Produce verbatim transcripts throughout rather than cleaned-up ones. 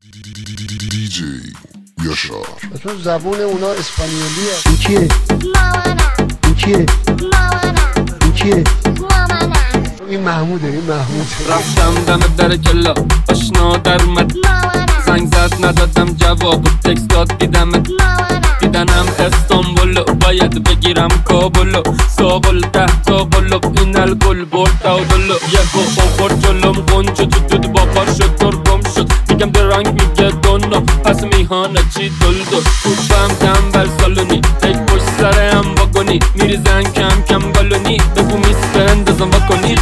دی جی یاشار. تو زبون اونا اسپانیولیه. این کیه؟ مامانم. این کیه؟ مامانم. این کیه؟ مامانم. این محموده. این محمود. رفتم دم در کلا آشنا در اومد، مامانم. زنگ زد ندادم جواب و تکست داد دیدمت، مامانم. دیدنم استانبول باید بگیرم کابل، ساقل ده تا قلب این الگل برد دودل، یه آخر جلوم قنچه تو دود با پار شد ترگم شد، میگم درنگ میگه دونو پس میهانه چی دلدو، توبم تنبل سالونی یک پشت سره هم واگونی، میریزن کم کم بالونی بگو میسته اندازم واکنی.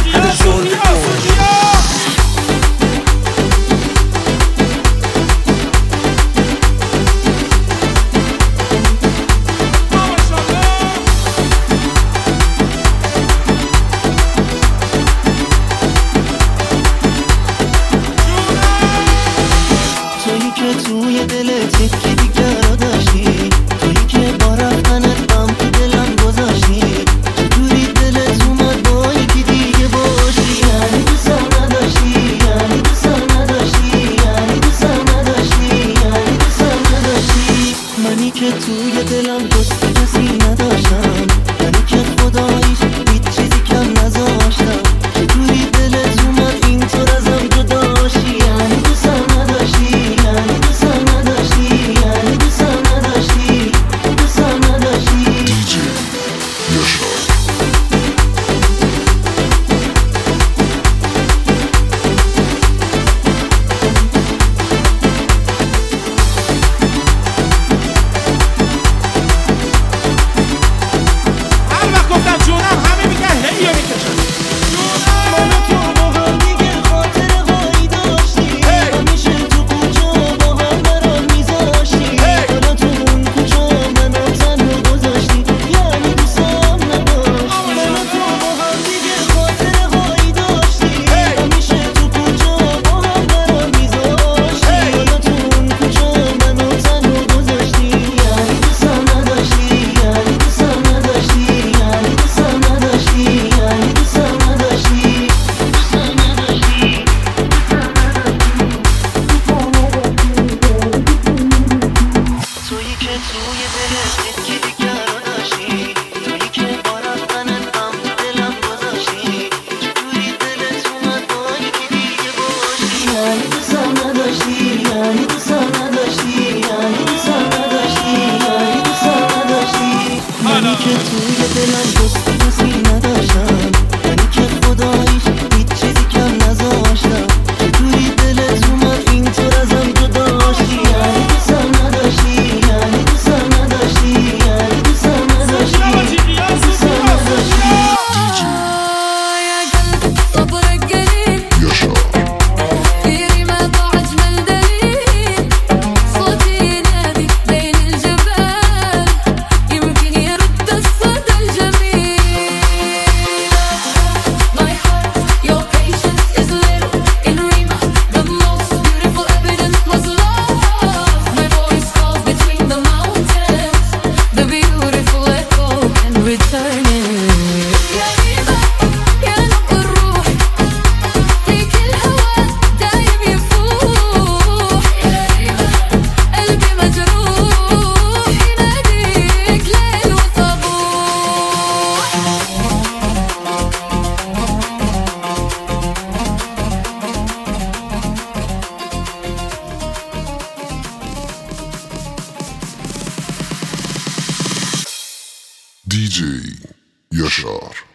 توی دلت یکی دیگر رو داشتی، تویی که با رفتنت غم تو دلم گذاشتی، چطوری دلت اومد با یکی دیگه باشی، یعنی دوستم نداشتی، یعنی دوستم نداشتی، یعنی دوستم نداشتی، یعنی دوستم نداشتی. منی که توی دلم دوست کسی نداشتم، یعنی که خداییش هیچ چیزی کم نذاشتم، چطوری دلت اومد اینطور ازم جداشی، یعنی دوستم نداشتی، یعنی دوستم نداشتی، یعنی دوستم نداشتی، دوستم نداشتی. دی جی یاشار. هر وقت گفتم جونم همه میگن هیو میکشن. من و تو با هم دیگه خاطره هایی داشتی، همیشه تو کوچه با هم برام میذاشتی، حالا تو اون کوچه منو تنها گذاشتی، یعنی دوستم نداشتی. من و تو با هم دیگه خاطره هایی داشتی، همیشه تو کوچه با هم برام میذاشتی، حالا تو اون کوچه منو تنها گذاشتی، یعنی دوستم نداشتی، یعنی دوستم نداشتی، یعنی دوستم نداشتی، یعنی دوستم نداشتی. تویی که توی دلت یکی دیگر رو داشتی، تویی که با رفتنت غم تو دلم گذاشتی، چطوری دلت اومد با یکی دیگه باشی، یعنی دوستم نداشتی، یعنی دوستم نداشتی، یعنی دوستم نداشتی، یعنی دوستم نداشتی. منی که توی دلم دوست کسی نداشتم، یعنی که خداییش هیچ چیزی کم نذاشتم، چطوری دلت اومد اینطور ازم جداشی، یعنی دوستم نداشتی، یعنی دوستم نداشتی، یعنی دوستم نداشتی، دوستم نداشتی. دی جی یاشار. دی جی یاشار.